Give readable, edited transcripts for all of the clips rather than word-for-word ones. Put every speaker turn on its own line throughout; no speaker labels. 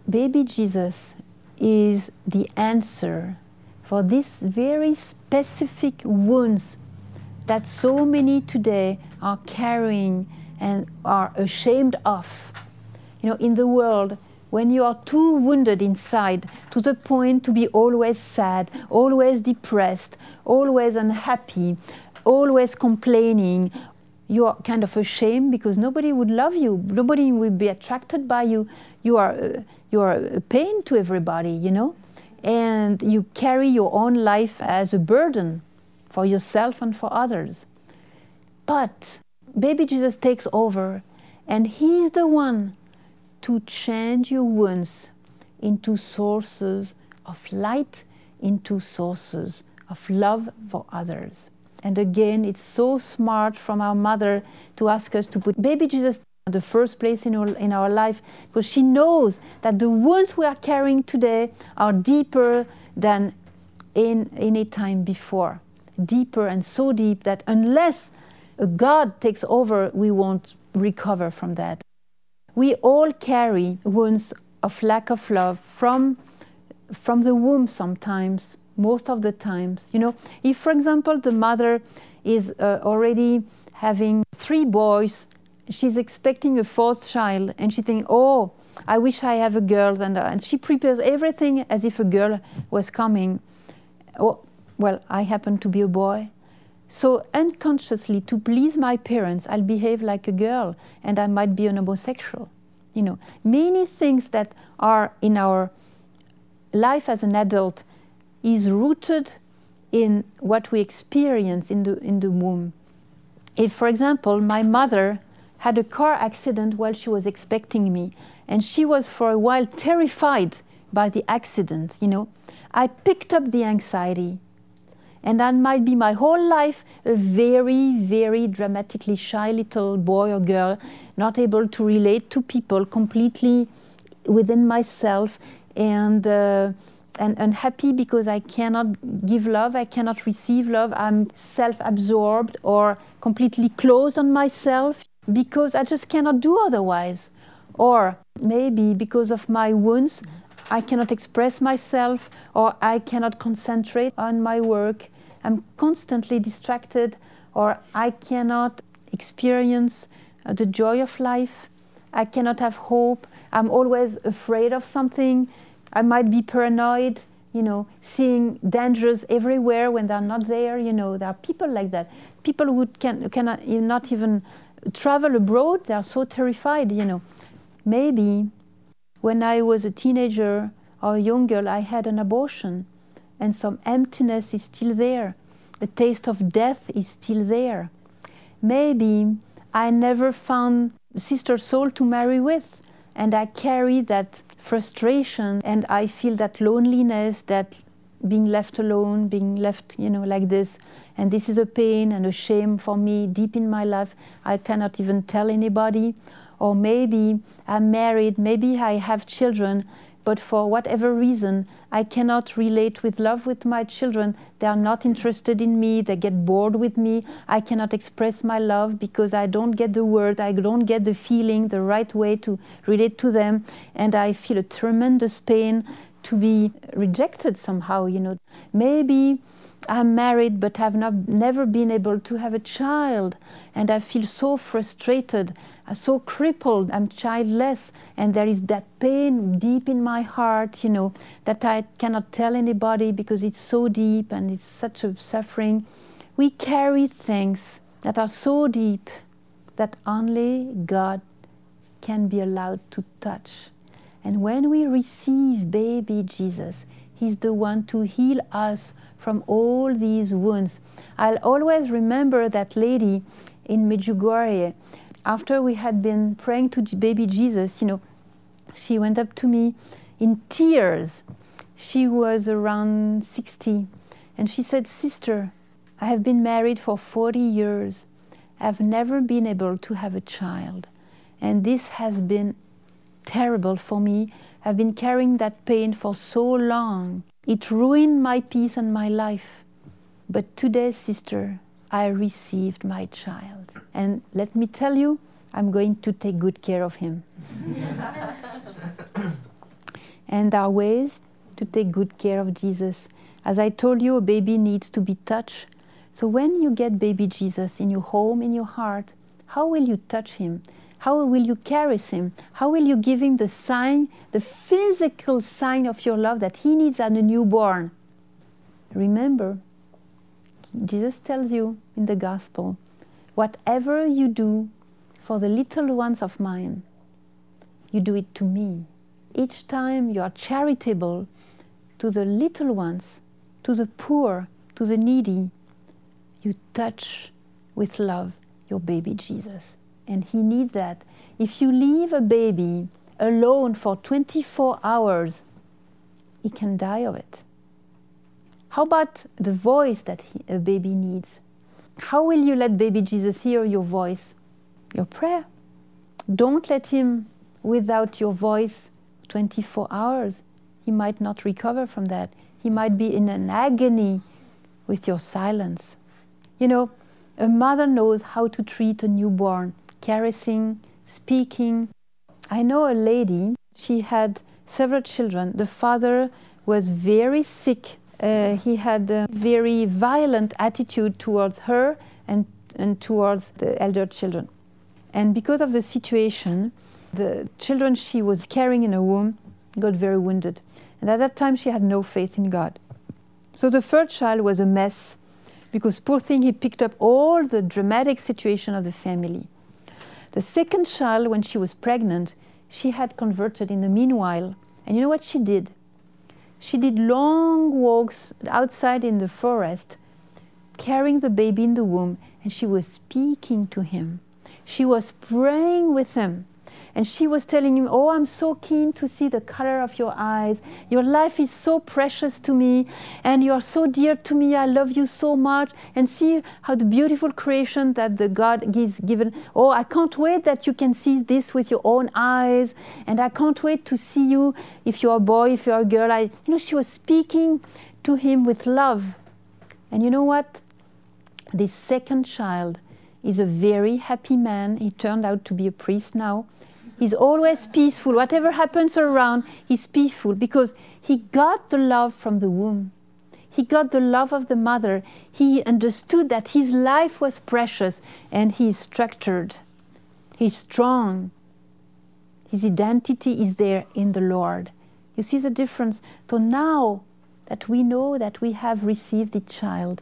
baby Jesus is the answer for these very specific wounds that so many today are carrying and are ashamed of. You know, in the world, when you are too wounded inside to the point to be always sad, always depressed, always unhappy, always complaining, you are kind of ashamed because nobody would love you, nobody would be attracted by you. You are a pain to everybody, you know, and you carry your own life as a burden for yourself and for others. But baby Jesus takes over, and he's the one to change your wounds into sources of light, into sources of love for others. And again, it's so smart from our mother to ask us to put baby Jesus in the first place in our life, because she knows that the wounds we are carrying today are deeper than in any time before. Deeper and so deep that unless God takes over, we won't recover from that. We all carry wounds of lack of love from the womb sometimes, most of the times. You know, if, for example, the mother is already having 3 boys, she's expecting a 4th child, and she thinks, oh, I wish I have a girl, and she prepares everything as if a girl was coming. Oh, well, I happen to be a boy. So unconsciously, to please my parents, I'll behave like a girl, and I might be an homosexual. You know, many things that are in our life as an adult is rooted in what we experience in the womb. If, for example, my mother had a car accident while she was expecting me, and she was for a while terrified by the accident, you know, I picked up the anxiety. And that might be my whole life a very, very dramatically shy little boy or girl, not able to relate to people, completely within myself, and unhappy because I cannot give love, I cannot receive love, I'm self-absorbed or completely closed on myself because I just cannot do otherwise. Or maybe because of my wounds, I cannot express myself, or I cannot concentrate on my work. I'm constantly distracted, or I cannot experience the joy of life. I cannot have hope. I'm always afraid of something. I might be paranoid, you know, seeing dangers everywhere when they're not there. You know, there are people like that. People who cannot not even travel abroad, they are so terrified, you know. Maybe when I was a teenager or a young girl, I had an abortion, and some emptiness is still there. The taste of death is still there. Maybe I never found a sister soul to marry with, and I carry that frustration, and I feel that loneliness, that being left alone, being left, you know, like this. And this is a pain and a shame for me deep in my life. I cannot even tell anybody. Or maybe I'm married, maybe I have children, but for whatever reason, I cannot relate with love with my children. They are not interested in me, they get bored with me. I cannot express my love because I don't get the word, I don't get the feeling, the right way to relate to them. And I feel a tremendous pain to be rejected somehow, you know. Maybe I'm married but have never been able to have a child, and I feel so frustrated, so crippled, I'm childless, and there is that pain deep in my heart, you know, that I cannot tell anybody because it's so deep and it's such a suffering. We carry things that are so deep that only God can be allowed to touch. And when we receive baby Jesus, He's the one to heal us from all these wounds. I'll always remember that lady in Medjugorje. After we had been praying to baby Jesus, you know, she went up to me in tears. She was around 60. And she said, "Sister, I have been married for 40 years. I've never been able to have a child. And this has been terrible for me. I've been carrying that pain for so long. It ruined my peace and my life. But today, sister, I received my child. And let me tell you, I'm going to take good care of him." And there are ways to take good care of Jesus. As I told you, a baby needs to be touched. So when you get baby Jesus in your home, in your heart, how will you touch him? How will you caress him? How will you give him the sign, the physical sign of your love that he needs as a newborn? Remember, Jesus tells you in the gospel, whatever you do for the little ones of mine, you do it to me. Each time you are charitable to the little ones, to the poor, to the needy, you touch with love your baby Jesus. And he needs that. If you leave a baby alone for 24 hours, he can die of it. How about the voice that a baby needs? How will you let baby Jesus hear your voice? Your prayer. Don't let him without your voice 24 hours. He might not recover from that. He might be in an agony with your silence. You know, a mother knows how to treat a newborn, caressing, speaking. I know a lady, she had several children. The father was very sick. He had a very violent attitude towards her and towards the elder children. And because of the situation, the children she was carrying in her womb got very wounded. And at that time, she had no faith in God. So the first child was a mess, because poor thing, he picked up all the dramatic situation of the family. The second child, when she was pregnant, she had converted in the meanwhile. And you know what she did? She did long walks outside in the forest, carrying the baby in the womb, and she was speaking to him. She was praying with him. And she was telling him, oh, I'm so keen to see the color of your eyes. Your life is so precious to me, and you are so dear to me. I love you so much. And see how the beautiful creation that the God is given. Oh, I can't wait that you can see this with your own eyes. And I can't wait to see you, if you're a boy, if you're a girl. She was speaking to him with love. And you know what? This second child is a very happy man. He turned out to be a priest now. He's always peaceful. Whatever happens around, he's peaceful because he got the love from the womb. He got the love of the mother. He understood that his life was precious, and he's structured. He's strong. His identity is there in the Lord. You see the difference? So now that we know that we have received a child,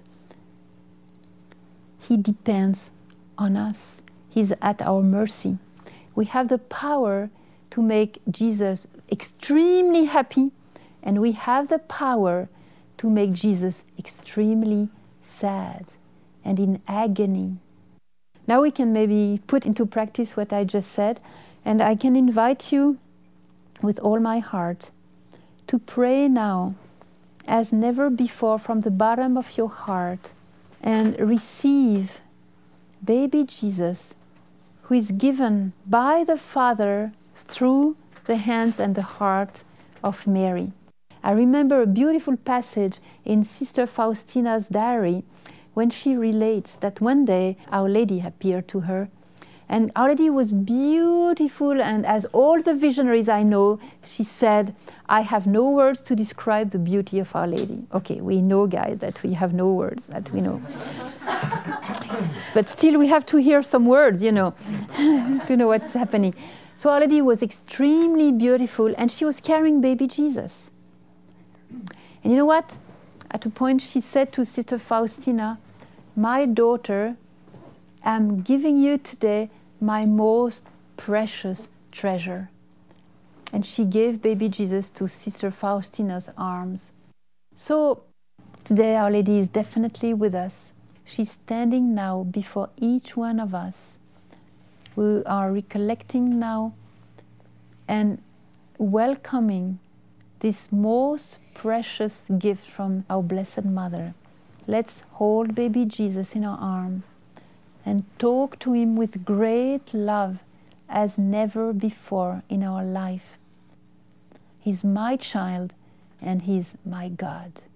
he depends on us. He's at our mercy. We have the power to make Jesus extremely happy, and we have the power to make Jesus extremely sad and in agony. Now we can maybe put into practice what I just said, and I can invite you with all my heart to pray now as never before from the bottom of your heart and receive baby Jesus, who is given by the Father through the hands and the heart of Mary. I remember a beautiful passage in Sister Faustina's diary when she relates that one day Our Lady appeared to her, and Our Lady was beautiful, and as all the visionaries I know, she said, I have no words to describe the beauty of Our Lady. Okay, we know, guys, that we have no words, that we know. But still we have to hear some words, to know what's happening. So Our Lady was extremely beautiful, and she was carrying baby Jesus. And you know what? At a point she said to Sister Faustina, my daughter, I'm giving you today my most precious treasure. And she gave baby Jesus to Sister Faustina's arms. So today Our Lady is definitely with us. She's standing now before each one of us. We are recollecting now and welcoming this most precious gift from our Blessed Mother. Let's hold baby Jesus in our arms and talk to him with great love as never before in our life. He's my child and he's my God.